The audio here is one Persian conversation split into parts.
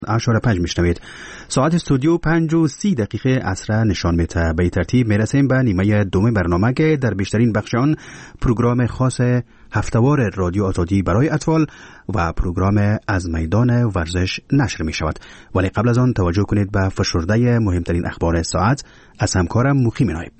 10:05 میشنوید. ساعت استودیو 5:30 عصر نشان میده. به ترتیب میرسیم به نیمه دوم برنامه که در بیشترین بخش آن پروگرام خاص هفتهوار رادیو آزادی برای اطفال و پروگرام از میدان ورزش نشر می شود. ولی قبل از آن توجه کنید به فشرده مهمترین اخبار ساعت از همکارم مقیم نایب.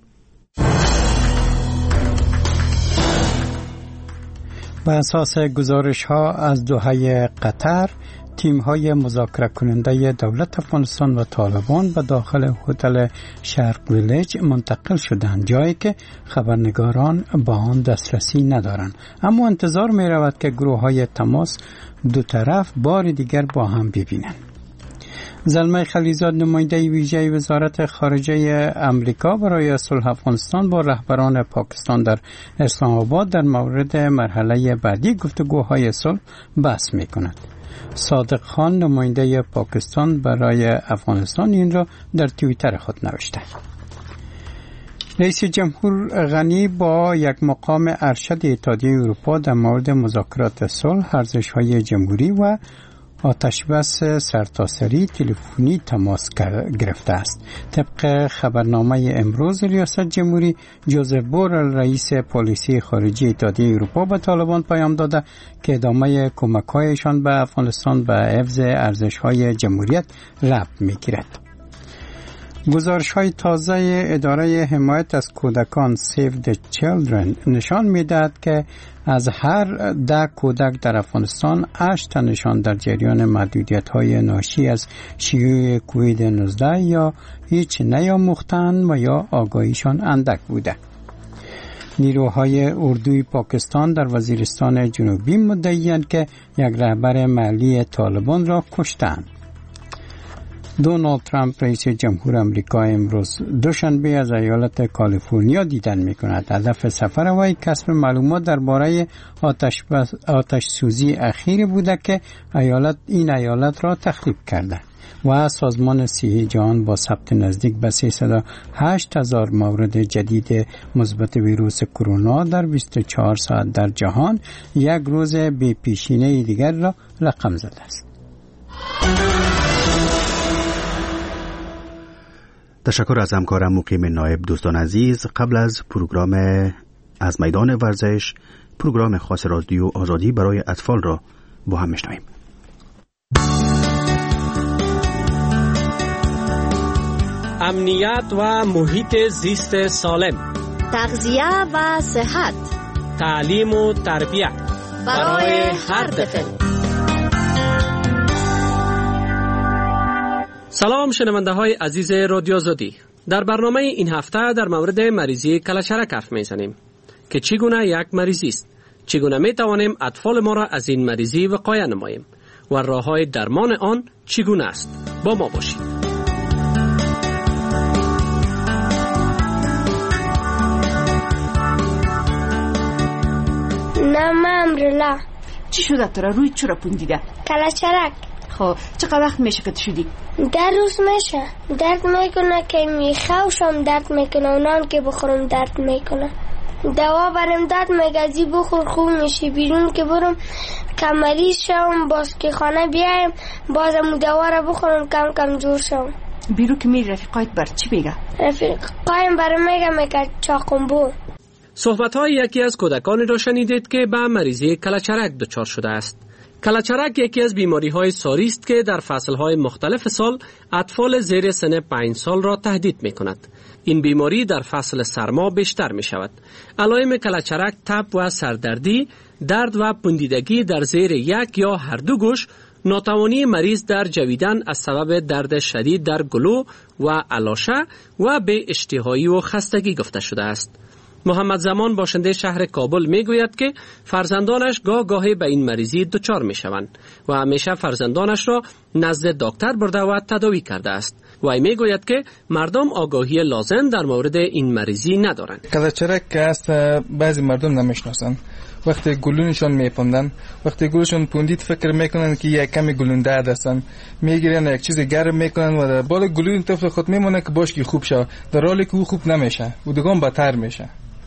بر اساس گزارش‌ها از دوحه قطر، تیم‌های مذاکره کننده دولت افغانستان و طالبان به داخل هتل شرق ویلیج منتقل شدند، جایی که خبرنگاران با آن دسترسی ندارند. اما انتظار می‌رود که گروه‌های تماس دو طرف بار دیگر با هم ببینند. زلمه خلیزاد، نماینده ویژه وزارت خارجه امریکا برای صلح افغانستان، با رهبران پاکستان در اسلام آباد در مورد مرحله بعدی گفتگوهای صلح بحث می‌کند. صادق خان، نماینده پاکستان برای افغانستان، این را در توییتر خود نوشته. رئیس جمهور غنی با یک مقام ارشد اتحادیه اروپا در مورد مذاکرات صلح، ارزش‌های جمهوری و آتشبس سرتاسری تلفنی تماس گرفته است. طبق خبرنامه امروز، ریاست جمهوری جوزف بورل، رئیس پلیسی خارجی اتحادیه اروپا، به طالبان پیام داده که ادامه کمک‌هایشان به افغانستان به حفظ ارزش‌های جمهوریت ربط می‌گیرد. گزارش‌های تازه اداره حمایت از کودکان Save the Children نشان می‌دهد که از هر 10 کودک در افغانستان 8 تنشان در جریان محدودیت‌های ناشی از شیوع کووید 19 یا هیچ نیاموختند و یا آگاهیشان اندک بوده. نیروهای اردوی پاکستان در وزیرستان جنوبی مدعی‌اند که یک رهبر محلی طالبان را کشتند. دونالد ترامپ، رئیس جمهور آمریکا، امروز دوشنبه از ایالت کالیفرنیا دیدن می‌کند. هدف سفر وی کسب معلومات درباره آتش سوزی اخیر بوده که این ایالت را تخریب کرده و سازمان صحی جهان با ثبت نزدیک به 308,000 مورد جدید مثبت ویروس کرونا در 24 ساعت در جهان، یک روز بی پیشینه دیگر را رقم زده است. تشکر از همکارم مقیم نایب. دوستان عزیز، قبل از پروگرام از میدان ورزش، پروگرام خاص رادیو آزادی برای اطفال را با هم میشنویم. امنیت و محیط زیست سالم، تغذیه و صحت، تعلیم و تربیت برای هر طفل. سلام شنونده های عزیز رادیو آزادی. در برنامه این هفته در مورد مریضی کلهچرک حرف میزنیم که چگونه یک مریضی است، چگونه می توانیم اطفال ما را از این مریضی وقایه نماییم و راه های درمان آن چگونه است. با ما باشید. نام امرلا. چی شده تو را؟ روی چرا پوندیده؟ کلهچرک. خب چقدر وقت میشه که شدی؟ در روز میشه. درد میکنه که میخوشم، درد میکنه، اونان که بخورم درد میکنه. دوا برم داد مگزی بخور خوب میشی. بیرون که برم کمریز شم، باز که خانه بیایم بازم دوا را بخورم کم کم جور شم. بیرون که میری رفیقایت بر چی بگه؟ رفیقایم برم میگه چاقنبو. صحبت‌های یکی از کودکانی را شنیدید که به مریضی کلهچرک دچار شده است. کلهچرک یکی از بیماری‌های ساری است که در فصل‌های مختلف سال اطفال زیر سن 5 سال را تهدید می‌کند. این بیماری در فصل سرما بیشتر می‌شود. علائم کلهچرک تب و سردردی، درد و پوندیدگی در زیر یک یا هر دو گوش، ناتوانی مریض در جویدن از سبب درد شدید در گلو و الاشه و به اشتهایی و خستگی گفته شده است. محمد زمان، باشنده شهر کابل، میگوید که فرزندانش گاهی به این مریضی دچار میشوند و همیشه فرزندانش را نزد دکتر برده و تداوی کرده است. و میگوید که مردم آگاهی لازم در مورد این مریضی ندارند. کلهچرک که است بعضی مردم نمیشناسند. وقتی گلونشون میپوندن، وقتی گلوشون پوندید فکر میکنن که یک کمی گلونده هستن، میگیرن یک چیز گرم میکنن و بالا گلون طفل خود میمونه که باش که خوب شه، در حالی که او خوب نمیشه و دیگه بدتر میشه.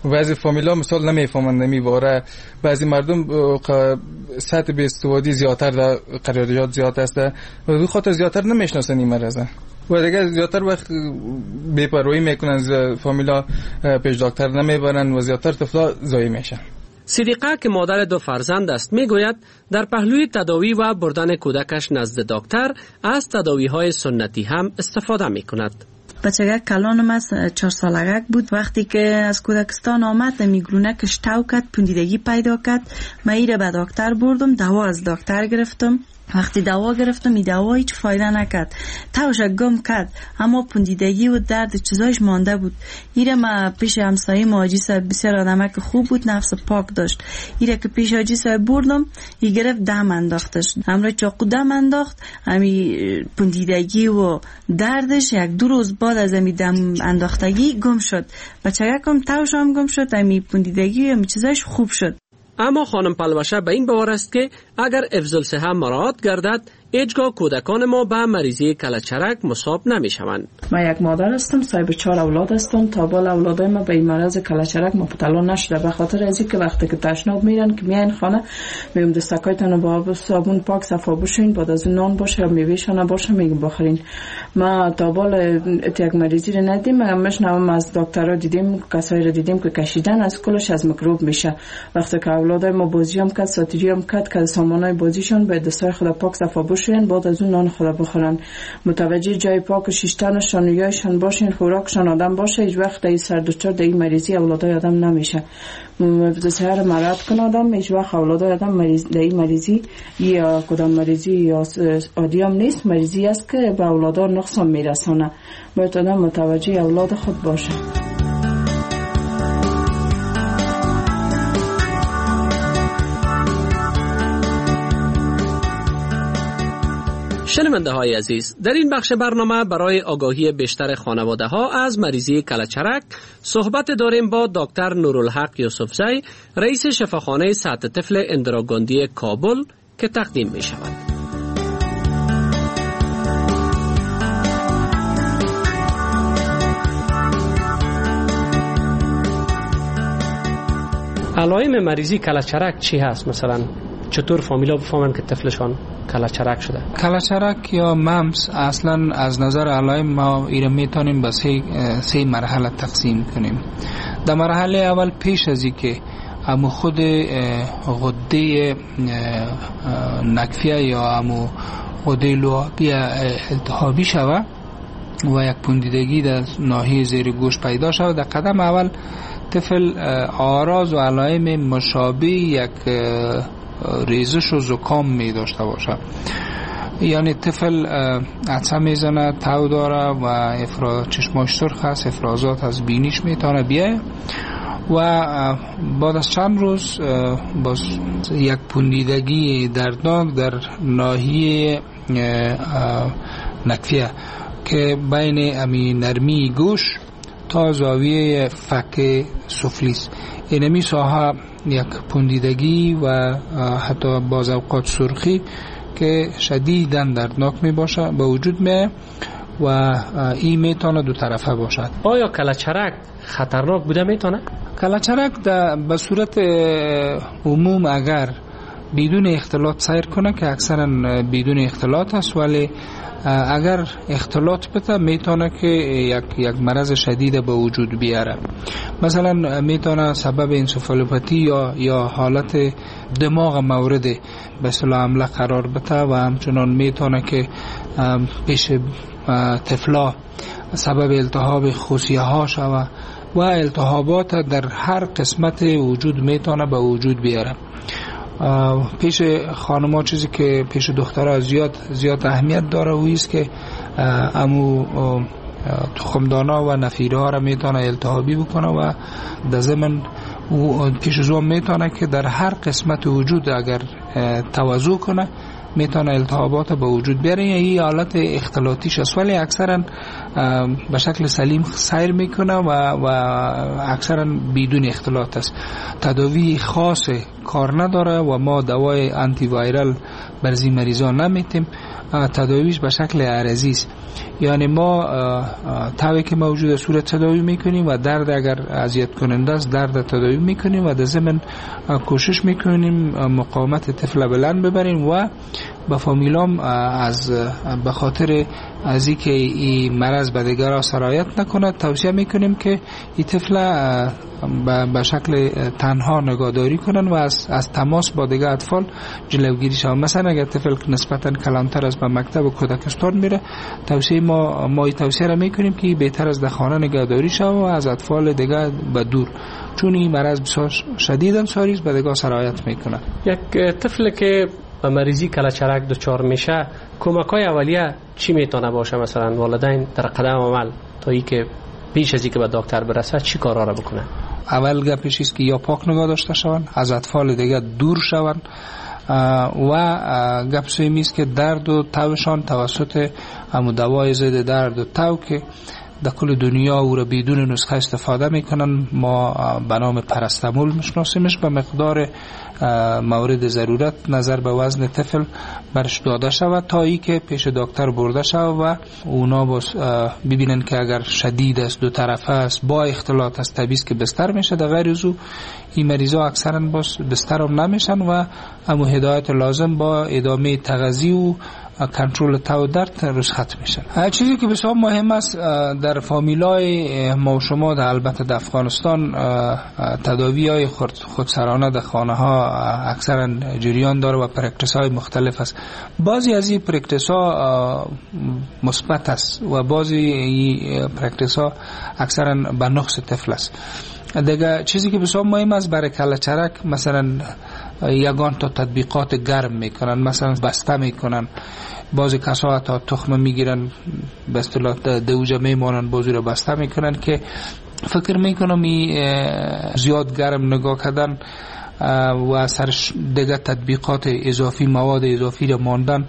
بعضی فامیلا مثال نمیفهمند نمیباره. بعضی مردم سطح به استوادی زیادتر در قراریات زیاد است و به خاطر زیادتر نمیشناسن این مرض و دیگه زیادتر وقت بی‌پروايی میکنن، فامیلا پیش دکتر نمیبرن و زیادتر طفلا ضایع میشن. صدیقه که مادر 2 فرزند است میگوید در پهلوی تداوی و بردن کودکش نزد دکتر از تداوی‌های سنتی هم استفاده میکند. بچگک کلانم از 4 سالگک بود. وقتی که از کودکستان آمد میگرونکش تاو کرد، پوندیدگی پیدا کرد. من ایره به دکتر بردم، دوا از دکتر گرفتم. وقتی دوا گرفتم این دوا هیچ فایده نکرد، تاوش گم کرد، اما پوندیدگی و درد چیزایش مانده بود. ایره ما پیش همسایه حاجی صاحب، بسیار آدمک خوب بود، نفس پاک داشت. ایره که پیش حاجی صاحب بردم، ای گرفت دم انداختش، همراه چاقو دم انداخت. همی پوندیدگی و دردش 1-2 روز بعد از همی دم انداختگی گم شد. بچگکم تاوش هم گم شد، همی پوندیدگی و همی چیزایش خوب شد. اما خانم پلوشه به این باور است که اگر حفظ الصحه مراعات گردد، هیچگاه کودکان ما به مریضی کلهچرک مصاب نمیشوند. من یک مادر هستم، صاحب 4 اولاد هستم. تا بالا اولادای ما به این مرض کلهچرک مبتلا نشده، به خاطر از اینکه وقتی که تشناب میرن که میاین خانه میگم دستکایتون با آب صابون پاک صفا بشین، بعد از نان باشه یا میوهشون باشه میگم بخورین. ما تا بالا یک مریضی رو ندیدیم. میشنوم از دکترها دیدیم، کسایی رو دیدیم که کشیدن از کلش از میکروب میشه. وقتی که اولادای ما بازی هم کرد، ساتیری هم کرد که سامانای بازیشون به دستای خدا پاک صفا بشین، بعد از اون نان خدا بخورن. متوجه جای پاک و شیشتنشان و یایشان باشین، خوراکشان آدم باشه. هیچ وقت این سر دچار در این مریضی اولادای آدم نمیشه. سهر مراد کن آدم، هیچ وقت اولادای آدم در این مریضی یا کدام مریضی یا عادی هم نیست، مریضی است که به اولادها نقصان میرسانه. باید آدم متوجه اولاد خود باشه. شنونده های عزیز، در این بخش برنامه برای آگاهی بیشتر خانواده ها از مریضی کلهچرک صحبت داریم با دکتر نورالحق یوسفزی، رئیس شفاخانه سطح طفل اندراگاندی کابل که تقدیم می شود. علائم مریضی کلهچرک چی هست؟ مثلا چطور فامیلا بفهمن که طفلشان کلهچرک شده؟ کلهچرک یا ممس اصلا از نظر علائم ما ایره میتونیم به 3 مرحله تقسیم کنیم. در مرحله اول پیش از اینکه امو خود غده نکفیه یا امو غده لعابی التهابی شوه و یک پوندیدگی در ناحیه زیر گوش پیدا شود، در قدم اول طفل آراز و علائم مشابه یک ریزش و زکام می داشته باشه. یعنی طفل عطسه میزنه، تاو داره و چشماش سرخ است، افرازات از بینیش میتونه بیایه و بعد از چند روز باز یک پوندیدگی دردناک در ناحیه نکفیه که بین امی نرمی گوش تا زاویه فک سفلی است. اینمی ساحه یک پوندیدگی و حتی باز اوقات سرخی که شدیداً دردناک می باشه به وجود می و این میتونه 2 طرفه باشد. آیا کلهچرک خطرناک بوده میتونه؟ کلهچرک به صورت عموم اگر بدون اختلاط سیر کنه که اکثرا بدون اختلاط است، ولی اگر اختلاط بده میتونه که یک مرض شدید به وجود بیاره. مثلا میتونه سبب انسفالوپاتی یا حالت دماغ مورد به اصطلاح حمله قرار بده و همچنان میتونه که پیش طفلا سبب التهاب خوسیه ها شوه و التهابات در هر قسمت وجود میتونه به وجود بیاره. پیش خانم‌ها چیزی که پیش دخترها زیاد اهمیت داره و است که امو تخمدانا و نفیره ها را میتونه التهابی بکنه و در ضمن پیش از اون میتونه که در هر قسمت وجود اگر توزع کنه میتونه التهابات به وجود بیاره. این حالت اختلاطیش است، ولی اکثرا به شکل سلیم سیر میکنه و اکثرا بدون اختلاط است. تداوی خاص کار نداره و ما دوای آنتی وایرال برای مریضا نمیتیم. تداویش به شکل عرضی است، یعنی ما تاوی که موجود صورت تداوی میکنیم و درد اگر اذیت کننده است درد تداوی میکنیم و در ضمن کوشش میکنیم مقاومت طفل بلند ببریم و با فامیلام به خاطر از اینکه این مرض به دیگران سرایت نکنه توصیه میکنیم که این طفل به شکل تنها نگهداری کنن و از تماس با دیگر اطفال جلوگیری شود. مثلا اگر طفل نسبتا کلانتر از به مکتب و کودکستان میره توصیه ما توصیه را میکنیم که بهتر از در خانه نگهداری شود و از اطفال دیگر به دور، چون این مرض بسیار شدیداً ساریز به دیگر سرایت میکنه. یک طفل که به مریضی کلچرک دچار میشه کمک‌های اولیه چی میتونه باشه؟ مثلا والدین در قدم عمل تا ای که پیش از اینکه به دکتر برسه چی کارا را بکنه؟ اول گپش است که یا پاک نگاه داشته شوند، از اطفال دیگه دور شوند و گپ سومی است که درد و تاوشان توسط دوای ضد درد و تاو که در کل دنیا او را بدون نسخه استفاده میکنن، ما به نام پرستامول میشناسیمش، به مقدار مورد ضرورت نظر به وزن طفل برش داده شود تا ای که پیش دکتر برده شود و اونا ببینن که اگر شدید است دو طرفه است با اختلاط است طبیعی که بستر میشه. در غیر از او این مریضا اکثرا بستر هم نمیشن و همو هدایت لازم با ادامه تغذیه و کنترل تاو درد رخصت میشن. چیزی که بسیار مهم است در فامیلای ما و شما در البته در افغانستان تداوی های خودسرانه در خانه ها اکثرا جریان داره و پرکتیس های مختلف است. بعضی از این پرکتیس ها مثبت است و بعضی پرکتیس ها اکثرا به نقص طفل است. دیگه چیزی که بسیار مهم است برای کلچرک مثلا یگان تا تطبیقات گرم میکنن، مثلا بسته میکنن، بعضی کسا تا تخم میگیرن به اصطلاح دوجه میمانن بازی رو بسته میکنن که فکر میکنم زیاد گرم نگاه کردن و سرش دیگه تطبیقات اضافی مواد اضافی رو ماندن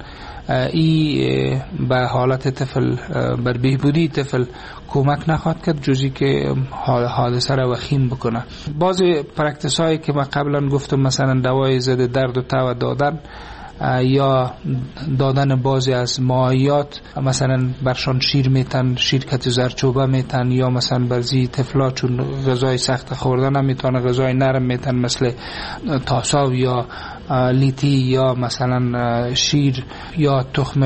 ای به حالت طفل بر بهبودی طفل کمک نخواهد کرد جزی که حادثه را وخیم بکنه. بعضی پرکتیس هایی که من قبلا گفتم مثلا دوای ضد درد و تاو دادن یا دادن بعضی از مایعات مثلا برشان شیر میتن، شیرکت زرچوبه میتن، یا مثلا برزی طفلا چون غذای سخت خوردن نمیتونه غذای نرم میتن مثل تاساو یا لیتی یا مثلا شیر یا تخم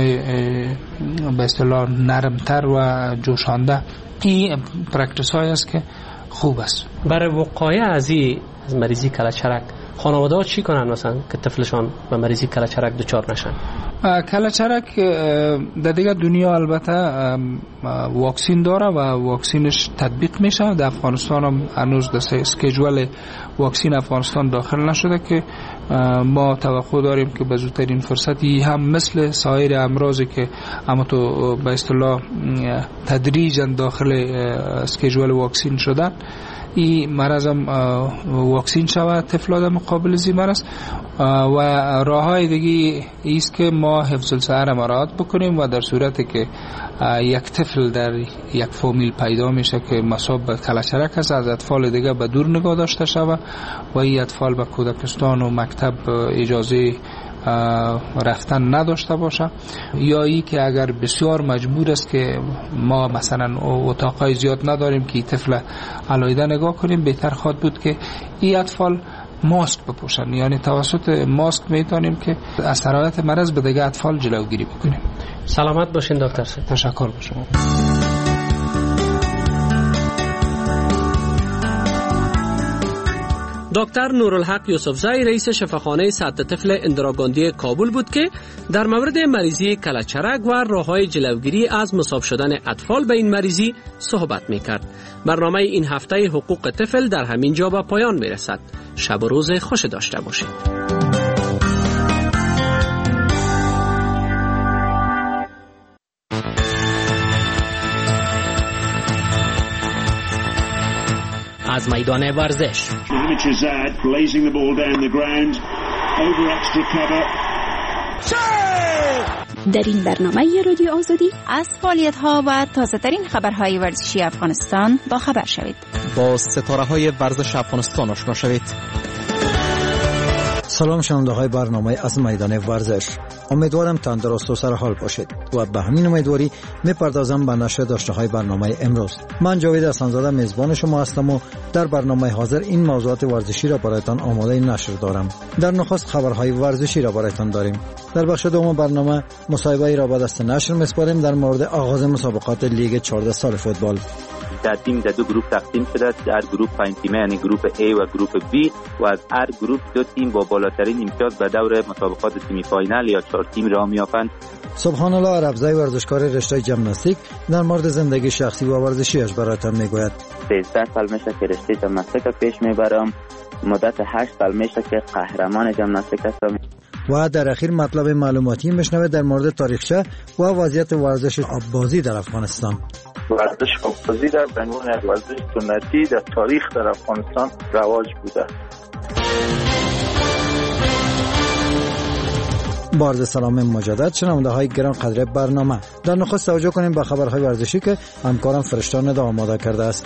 به اصطلاح نرمتر و جوشانده. این پرکتیس های است که خوب است برای وقایع از مریضی کلچرک. خانواده ها چی کنن مثلا که طفلشان به مریضی کلچرک دچار نشن؟ کلچرک در دیگه دنیا البته واکسین داره و واکسینش تطبیق میشه. در افغانستان هم هنوز در اسکیجول واکسین افغانستان داخل نشده که ما توقع داریم که به زودترین فرصتی هم مثل سایر امراضی که اما تو به اصطلاح تدریجا داخل اسکیجول واکسین شدن این مرض هم واکسین شود طفلان مقابل زی مرض. و راه های دیگه ایست که ما حفظ الصحه مراعات بکنیم و در صورتی که یک طفل در یک فامیل پیدا میشه که مصاب به کلچرک است از اطفال دیگه به دور نگاه داشته شود و این اطفال به کودکستان و مکتب اجازه رفتن نداشته باشه، یا ای که اگر بسیار مجبور است که ما مثلا اتاقای زیاد نداریم که طفل علایده نگاه کنیم، بهتر خواهد بود که این اطفال ماسک بپوشن، یعنی توسط ماسک میتونیم که از سرایت مرض به دیگه اطفال جلوگیری بکنیم. سلامت باشین دکتر صاحب. تشکر به شما. دکتر نورالحق یوسفزئی رئیس شفاخانه سطح طفل اندراگاندی کابل بود که در مورد مریضی کلچرک و راه‌های جلوگیری از مصاب شدن اطفال به این مریضی صحبت می‌کرد. برنامه این هفته حقوق طفل در همین جا به پایان می‌رسد. شب و روز خوش داشته باشید. از میدان ورزش در این برنامه رادیو آزادی از فعالیت‌ها و تازه‌ترین خبرهای ورزشی افغانستان با خبر شوید. با ستاره‌های ورزش افغانستان آشنا شوید. سلام شنونده های برنامه از میدان ورزش. امیدوارم تندرست و سرحال باشید و به همین امیدواری میپردازم به نشر داشته های برنامه امروز. من جاوید حسن‌زاده میزبان شما هستم و در برنامه حاضر این موضوعات ورزشی را برایتان آماده نشر دارم. در نخست خبرهای ورزشی را برایتان داریم. در بخش دوم برنامه مصاحبه را به دست نشر میسپاریم در مورد آغاز مسابقات لیگ 14 سال فوتبال. در تیم در دو گروه تقسیم شده است. در گروه 5 تیمه یعنی گروه A و گروه B و از هر گروه 2 تیم با بالاترین امتیاز به دور مسابقات سمی فاینال یا 4 تیم راه می‌یابند. سبحان الله عربزی ورزشکار رشته ژیمناستیک در مورد زندگی شخصی و ورزشیش برایتان میگوید. 13 سال میشه که رشته ژیمناستیک پیش میبرم. مدت 8 سال میشه که قهرمان ژیمناستیک هستم. و در اخیر مطلب معلوماتی میشنوید در مورد تاریخچه و وضعیت ورزش آببازی در افغانستان. ورزش آببازی در عنوان ورزش سنتی در تاریخ در افغانستان رواج بوده. با عرض سلام مجدد شنونده های گران قدر برنامه. در نخست توجه کنیم به خبرهای ورزشی که همکارم فرشتان ندا آماده کرده است.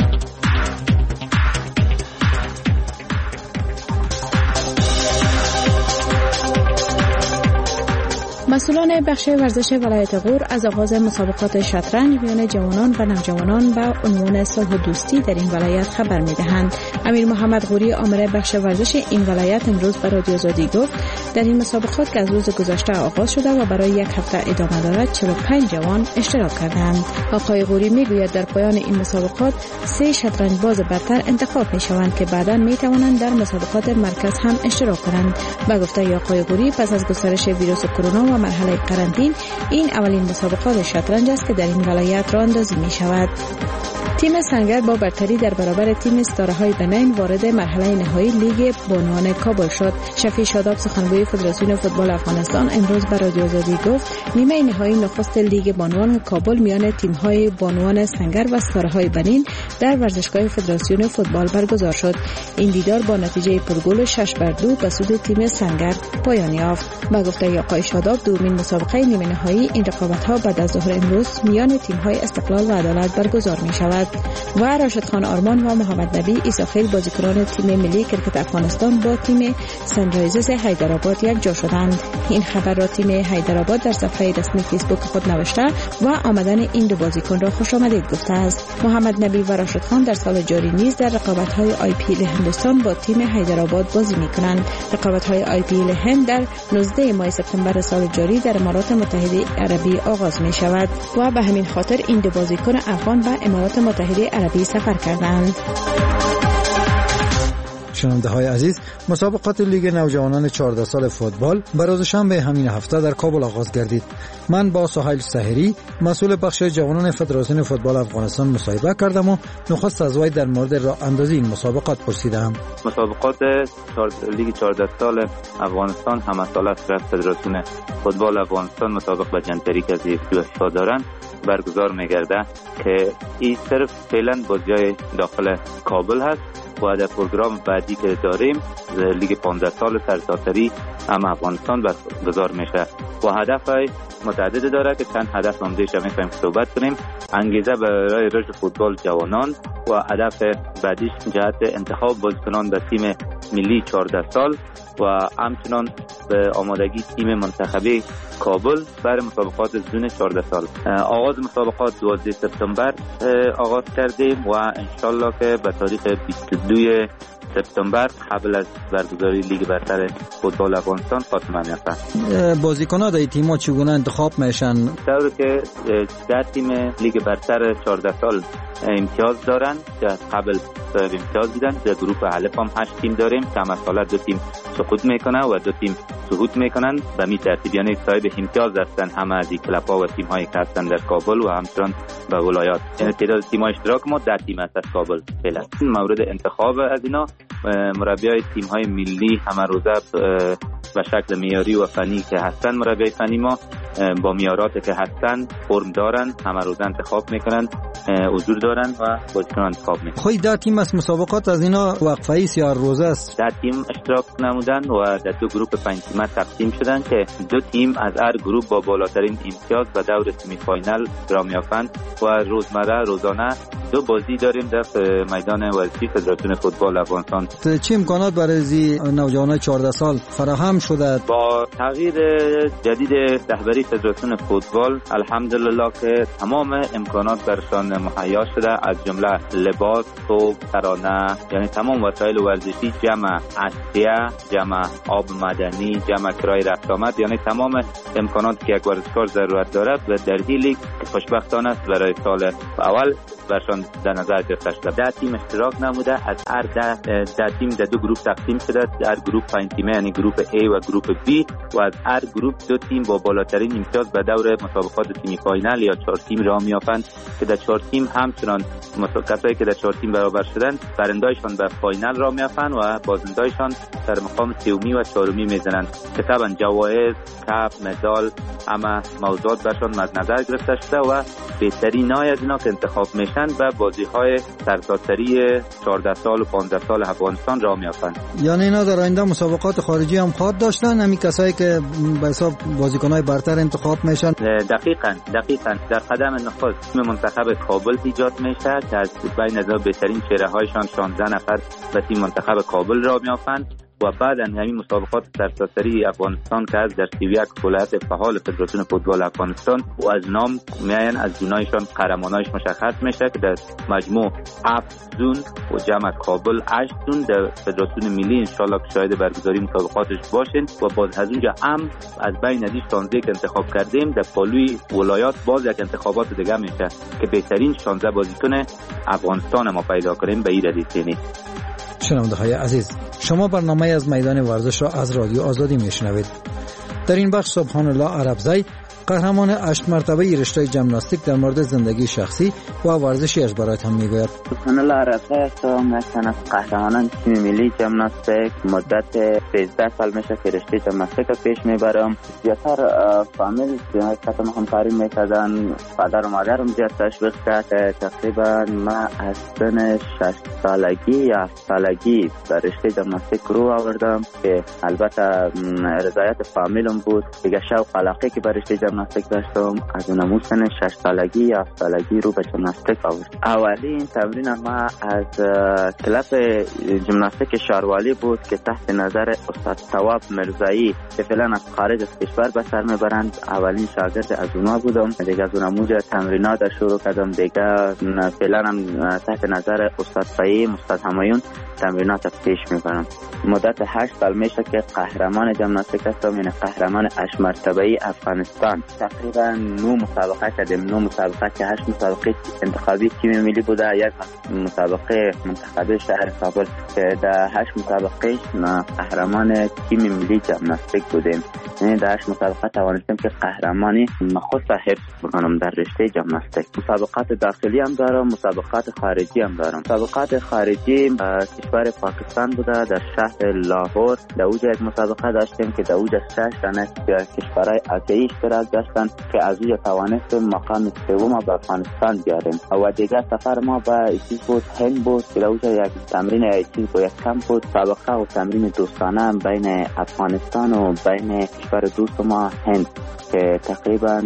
مسئولان بخش ورزش ولایت غور از آغاز مسابقات شطرنج میان جوانان و نوجوانان با عنوان صلح و دوستی در این ولایت خبر میدهند. امیر محمد غوری آمر بخش ورزش این ولایت امروز به رادیو آزادی گفت در این مسابقات که از روز گذشته آغاز شده و برای یک هفته ادامه دارد 45 جوان اشتراک کردند. آقای غوری میگوید در پایان این مسابقات 3 شطرنج باز برتر انتخاب میشوند که بعدا میتوانند در مسابقات مرکز هم اشتراک کنند. با گفته آقای غوری پس از گسترش ویروس کرونا و مرحله قرنطین این اولین مسابقات شطرنج است که در این ولایت راه اندازی می شود. تیم سنگر با برتری در برابر تیم ستاره‌های بنین وارد مرحله نهایی لیگ بانوان کابل شد. شفیع شاداب سخنگوی فدراسیون فوتبال افغانستان امروز به رادیو آزادی گفت نیمه نهایی نخست لیگ بانوان کابل میان تیم‌های بانوان سنگر و ستاره‌های بنین در ورزشگاه فدراسیون فوتبال برگزار شد. این دیدار با نتیجه پرگل 6-2 به سود تیم سنگر پایان یافت. با گفته آقای شاداب دومین مسابقه نیمه نهایی این رقابت‌ها بعد از ظهر امروز میان تیم‌های استقلال و عدالت برگزار می‌شود. و راشد خان آرمان و محمد نبی ایساخیل بازیکنان تیم ملی کرکت افغانستان با تیم سنرایزرز حیدرآباد یک جا شدند. این خبر را تیم حیدرآباد در صفحه رسمی فیسبوک خود نوشته و آمدن این دو بازیکن را خوش آمدید گفته است. محمد نبی و راشد خان در سال جاری نیز در رقابت‌های IPL هندوستان با تیم حیدرآباد بازی می‌کنند. رقابت‌های IPL هند در 19 ماه سپتامبر سال جاری در امارات متحده عربی آغاز می‌شود و به همین خاطر این دو بازیکن افغان به امارات متحده عربی سفر کردند. شنونده های عزیز، مسابقات لیگ نوجوانان 14 سال فوتبال به روز شنبه همین هفته در کابل آغاز گردید. من با سهیل سحری مسئول بخش جوانان فدراسیون فوتبال افغانستان مصاحبه کردم و نخست از وی در مورد راه اندازی این مسابقات پرسیدم. مسابقات لیگ 14 سال افغانستان همه ساله است. فدراسیون فوتبال افغانستان مطابق با جنتری که از یکی‌ها دارن برگزار می‌گرده که این صرف فعلا بازی‌های داخل کابل هست و در پروگرام بعدی که داریم لیگ 15 سال سرتاسری هم افغانستان برگزار میشه و هدفهای متعدد داره که چند هدف عمده‌اش می‌خوایم صحبت کنیم. انگیزه برای رشد فوتبال جوانان و هدف بعدیش جهت انتخاب بازیکنان در تیم ملی 14 سال و همچنان به آمادگی تیم منتخبی کابل برای مسابقات زون 14 سال. آغاز مسابقات 12 سپتامبر آغاز کردیم و انشالله که به تاریخ 22 سپتامبر قبل از برگزاری لیگ برتر فوتبال افغانستان خاتمه می‌یابد. بازیکن‌ها در تیم‌ها چگونه انتخاب میشن؟ طوری که در تیم لیگ برتر 14 سال امتیاز دارن که قبل امتیاز دیدن. در گروه الف هم 8 تیم داریم که همساله 2 تیم سقوط میکنه و 2 تیم صعود میکنن. به می ترتیب یعنی صاحب امتیاز هستن همه از این کلب‌ها و تیم‌هایی که هستن در کابل و همچنان به ولایات. یعنی تعداد تیم‌های اشتراک ما 10 تیم است از کابل فعلا. مورد انتخاب از اینا مربیای تیم‌های ملی همه روزه و شکل معیاری و فنی که هستن مربیای فنی ما با معیارات که هستن فرم دارن همه روزه انتخاب میکنن حضور دارن و بازیکنان انتخاب میکنن. خود در تیم از مسابقات از اینا وقفه‌ای یا روزه است؟ در تیم اشتراک نمودن و در دو گروه 5 تیمه تقسیم شدن که دو تیم از هر گروه با بالاترین امتیاز به دور سمی فاینال را میافند و روزانه دو بازی داریم در میدان ورزشی فدراسیون فوتبال افغانستان. چه امکانات برای نوجوانان 14 سال فراهم شده؟ با تغییر جدید رهبری فدراسیون فوتبال الحمدلله که تمام امکانات برشان مهیا شده، از جمله لباس، توپ، ترانه، یعنی تمام وسایل ورزشی، جمع اشیاء، جمع آب معدنی، جمع کرای رفت آمد، یعنی تمام امکاناتی که یک ورزشکار ضرورت دارد و در این لیگ خوشبختانه است برای سال اول برشان در نظر گرفته شده. 10 تیم اشتراک نموده، از هر 10 تیم در دو گروه تقسیم شده، در گروه 5 تیمه یعنی گروه A و گروه B و از هر گروه دو تیم با بالاترین امتیاز به دور مسابقات سمی فاینال یا 4 تیم راه میافند که در 4 تیم همچنان کسایی که در 4 تیم برابر شدن برنده‌شان به فاینال راه میافند و بازنده‌شان در مقام سومی و چهارمی میزنند که طبعا جوایز، کپ، مدال، اما موضوعات برشان مد نظر گرفته شده و بهترین های از اینا که انتخاب میشن به بازی‌های سرتاسری 14 سال و 15 سال افغانستان راه میافند. یعنی اینا در آینده مسابقات خارجی هم خواهد داشتن، همین کسایی که به حساب بازیکن‌های برتر انتخاب میشن؟ دقیقاً در قدم نخست تیم منتخب کابل ایجاد میشه که از بین از بهترین چهره‌هایشان 16 نفر به تیم منتخب کابل راه میافند و بعد همین مسابقات سرتاسری افغانستان که از در 31 ولایت فعال فدراسیون فوتبال افغانستان و از نام میاین از زونایشان قهرمانایش مشخص میشه که در مجموع 7 زون و جمع کابل 8 زون در فدراسیون ملی ان شاء الله که شاهد برگزاری مسابقاتش باشین و باز از اونجا از بین از 16 که انتخاب کردیم در پالوی ولایات باز یک انتخابات دیگه میشه که بهترین 16 بازیکن افغانستان ما پیدا کنیم به این ردیفینی. شنونده‌های عزیز، شما برنامه از میدان ورزش را از رادیو آزادی میشنوید. در این بخش سبحان الله عربزی قهرمان 8 مرتبه رشته ژیمناستیک در مورد زندگی شخصی و ورزشیش برایتان میگوید. سبحان الله عربزی هستم، من از قهرمانان تیم ملی ژیمناستیک مدت 13 سال میشه که رشته ژیمناستیک پیش میبرم. زیاتر فامیل کتم همکاری میکردن، پدر و مادرم زیاد تشویق کرد. تقریبا ما از سن 6 سالگی یا 7 سالگی در رشته ژیمناستیک رو آوردم که البته رضایت فامیلم بود. دیگه شوق علاقه که برای رشته ژیمناستیک داشتم از اون سن 6 سالگی یا 7 سالگی رو به ژیمناستیک آوردم. اولین تمرین ما از کلاب ژیمناستیک شاروالی بود که تحت نظر استاد تواب مرزایی که فعلا از خارج از کشور به سر میبرند. اولین شاگرد از اونا بودم. دیگه از اون موجه تمرینات شروع کردم. دیگه فعلا هم تحت نظر استاد فهیم، استاد همایون تمرینات پیش میبرم. مدت 8 سال میشه که قهرمان ژیمناستیک هستم، یعنی قهرمان 8 مرتبه افغانستان. تقریبا 9 مسابقه کردیم. 9 مسابقه که 8 مسابقه انتخابی تیم ملی بوده، یک مسابقه منتخبی شهر کابل که در 8 مسابقه قهرمان تیم ملی ژیمناستیک بودیم. یعنی در 8 مسابقه توانستیم که قهرمانی نخست حفظ بکنم در رشته ژیمناستیک. مسابقات داخلی هم دارم، مسابقات خارجی هم دارم. مسابقات خارجی کشور پاکستان بوده، در شهر لاهور. در اوج یک مسابقه داشتیم که در اوج 6 تن کشورهای آسیایی اشتراک داشتن که از اوج توانستیم مقام سوم به افغانستان بیاریم. و دیگه سفر ما به چیز بود، هند بود که در اوج یک تمرین چیز بود، یک کمپ بود، مسابقه و تمرین دوستانه بین افغانستان و بین کشور دوست ما هند که تقریبا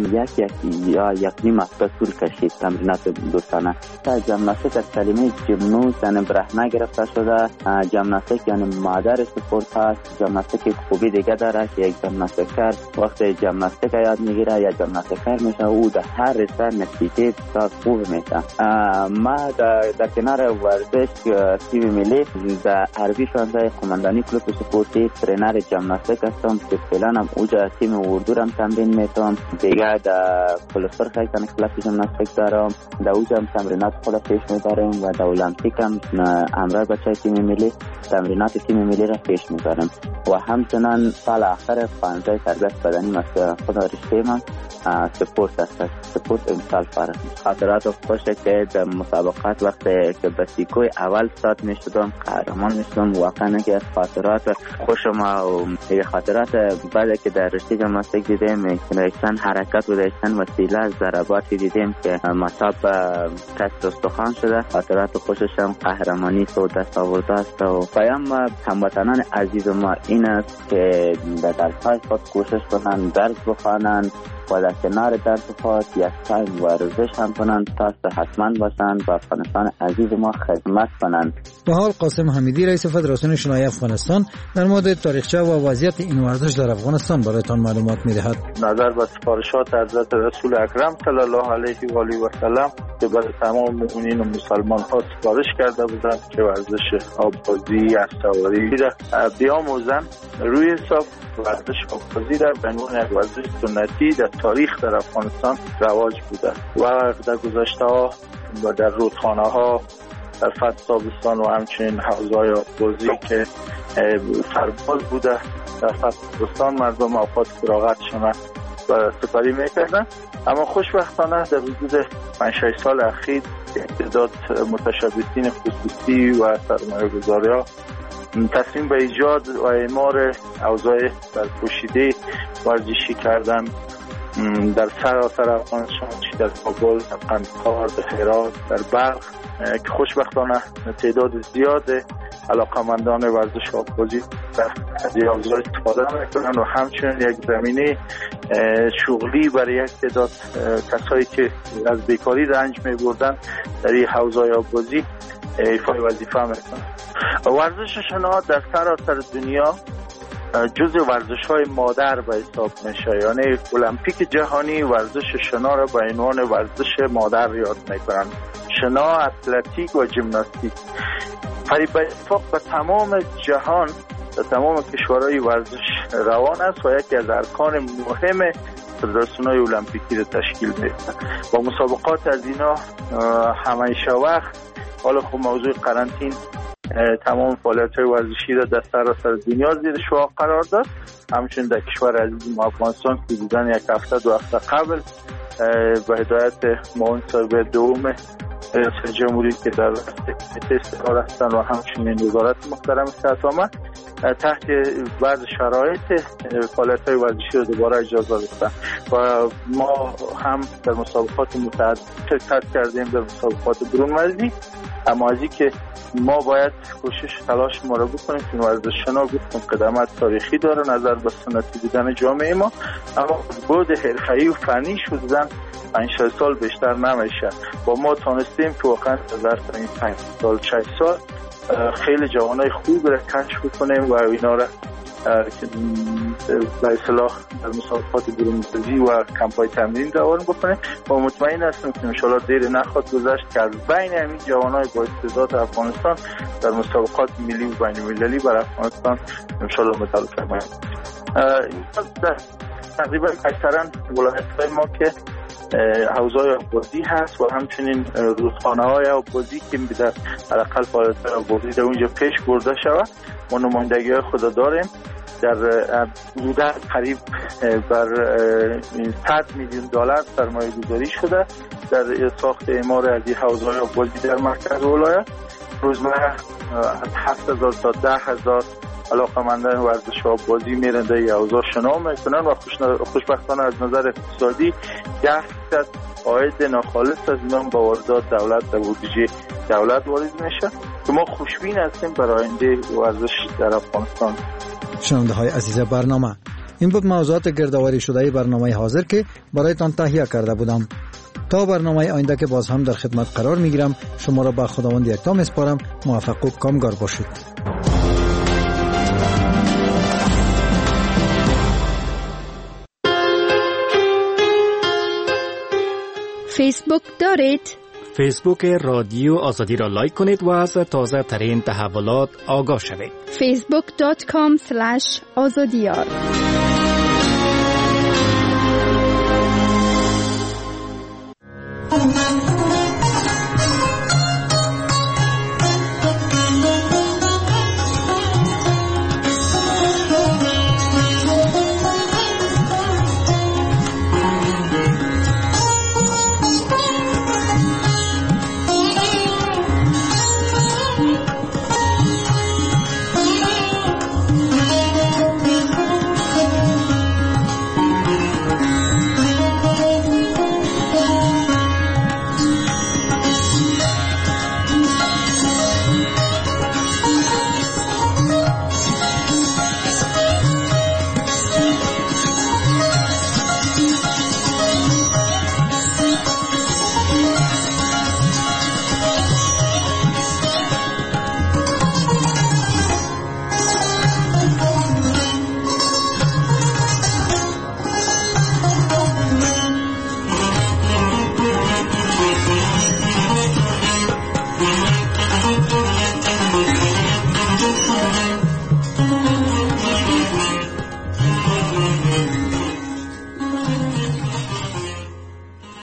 یک نیم هفته طول کشید تمرینات دوستانه. تا ژیمناستیک از کلمه ژیمنوس یعنی برهنه گرفته شده. ژیمناستیک یعنی مادر اسپورت هست. ژیمناستیک خوبی دیگه داره که یک ژیمناستیکر وقتی ژیمناستیک یاد میگیره یا ژیمناستیکر میشه او در هر رشته نتیجه بسیار خوب میشه. ما در کنار ورزش تیم ملی در عربی 16 قماندانی کلوب سپورتی ترینر ژیمناستیک هستم که فعلا هم اوج تیم اردو هم تمرین میتونم. دیگه در پلسفر خیلی کلاب ژیمناستیک دارم. در اوج هم تمرینات خود پیش میبریم و در المپیک هم امرای بچه تیم ملی تمرینات تیم ملی را پیش میبریم. و همچنان سال آخر 15 تربیت بدنی خود رشته کنن سپورت است. سپورت امسال فرق خاطرات خوشه که در مسابقات وقتی که به سیکوی اول سات میشدم قهرمان میشدم. واقعا که از خاطرات خوشم و خاطرات بعد که در رشته ژیمناستیک دیدیم داشتن حرکت و داشتن وسیله از ضرباتی دیدیم که مصاب کسر استخوان شده. خاطرات خوشش هم قهرمانی و دست آورده است و پیام هموطنان عزیز ما این است که در درس‌های خود کوشش کنند، درس بخوانند و در کنار درس خود یک ساعت ورزش هم کنند تا صحتمند باشند و افغانستان عزیز ما خدمت کنند. به حال قاسم حمیدی رئیس فدراسیون شنای افغانستان در مورد تاریخچه و وضعیت این ورزش در افغانستان برایتان معلومات می‌دهد. نظر به سفارشات حضرت رسول اکرم صلی الله علیه و آله و سلم که برای تمام مؤمنین و مسلمان ها سفارش کرده بودند که ورزش آب‌بازی، اسب‌سواری را بیاموزند. روی حساب ورزش آب‌بازی را به عنوان یک ورزش سنتی در تاریخ در افغانستان رواج بوده و در گذشته ها و در رودخانه ها در فصل تابستان و همچنین حوض‌های آب‌بازی که سرباز بوده در فصل تابستان مردم اوقات فراغتشان سپری میکردن. اما خوشبختانه در حدود 5-6 سال اخیر تعداد متشبثین خصوصی و سرمایه‌گذارها تصمیم به ایجاد و اعمار اوضاع برپوشیده ورزشی کردن در سراسر افغانستان، چه در کابل، در قندهار، در هرات، در بلخ که خوشبختانه تعداد زیاد علاقمندان ورزش آب‌بازی از این اوضاع استفاده میکنن و همچنین یک زمینه شغلی برای یک تعداد کسایی که از بیکاری رنج میبردن در این حوض‌های آب‌بازی ایفای وظیفه میکنن. ورزش شنا در سراسر دنیا جزء ورزش‌های مادر به حساب میشه، یعنی المپیک جهانی ورزش شنا را به عنوان ورزش مادر یاد میکنن. شنا، اتلتیک و ژیمناستیک قریب به اتفاق به تمام جهان، به تمام کشورهای ورزش روان است و یکی از ارکان مهم فدراسیون‌های المپیکی را تشکیل میده. با مسابقات از اینا همیشه وقت حالا خب موضوع قرنطین تمام فعالیت‌های ورزشی را در سراسر دنیا زیر شعاع قرار داد. همچنین در کشور عزیز ما افغانستان حدوداً یک هفته 2 هفته قبل به هدایت معاون صاحب دوم ریاست جمهوری که در استقرار هستن و همچنین وزارت محترم صحت آمد تحت بعض شرایط فعالیت‌های ورزشی را دوباره اجازه دادن و ما هم در مسابقات متعدد شرکت کردیم، در مسابقات برون مرزی. اما از این که ما باید کوشش تلاش ما را بکنیم که ورزش شنا گفتم قدمت تاریخی داره نظر به سنتی بودن جامعه ما، اما بود حرفه‌ای و فنی شدن 5 سال بیشتر نمیشه و ما تونستیم که واقعا در این 5 سال 6 سال خیلی جوانای خوب را کشف کنیم و اینا را به اصطلاح در مسابقات برون‌مرزی و کمپ‌های تمرین روان بکنیم و مطمئن هستم که انشالله دیر نخواهد گذشت که از بین همین جوانای با استعداد افغانستان در مسابقات ملی و بین‌المللی برای افغانستان انشالله مدال کماییم. تقریبا اکثرا ولایت‌های ما که حوض‌های آب‌بازی هست و همچنین رودخانه‌های آب‌بازی که در حداقل فعالیت‌های آب‌بازی در اونجا پیش برده شود ما نمایندگی‌های خود داریم. در حدود قریب بر 100 میلیون دلار سرمایه گذاری شده در ساخت اعمار از این حوض‌های آب‌بازی در مرکز ولایت. روزمره 7,000 تا 10,000 علاقمندان ورزش آب‌بازی میرن در این حوض‌ها شنا میکنن و خوشبختانه از نظر اقتصادی 10% عاید ناخالص از اینا با واردات دولت در بودجه دولت وارد میشه که ما خوشبین هستیم برای آینده ورزش در افغانستان. شنونده های عزیز برنامه، این بود موضوعات گردآوری شده برنامه حاضر که برایتان تهیه کرده بودم. تا برنامه آینده که باز هم در خدمت قرار میگیرم شما را به خداوند یکتا میسپارم. موفق و کامگار باشید. فیسبوک دارید؟ فیسبوک رادیو آزادی را لایک کنید و از تازه ترین تحولات آگاه شوید. facebook.com/azadiyar